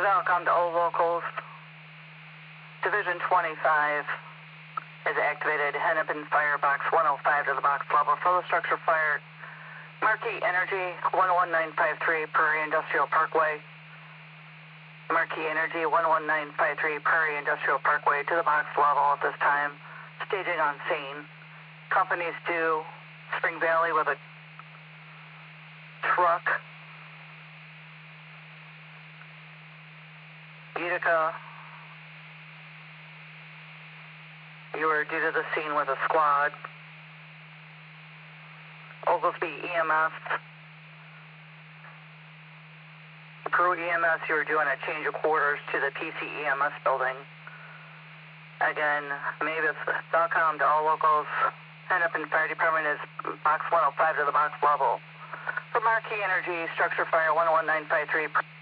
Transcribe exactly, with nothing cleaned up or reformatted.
Falcom to all locals. Division twenty-five is activated. Hennepin Fire Box one oh five to the box level. For the structure fire, Marquee Energy one one nine five three Prairie Industrial Parkway. Marquee Energy one one nine five three Prairie Industrial Parkway to the box level at this time. Staging on scene. Companies due Spring Valley with a truck. Utica, you are due to the scene with a squad. Oglesby E M S. Crew E M S, you are doing a change of quarters to the P C E M S building. Again, Mavis Falcom to all locals. Hennepin Fire Department is box one oh five to the box level. For Marquee Energy, structure fire one one nine five three.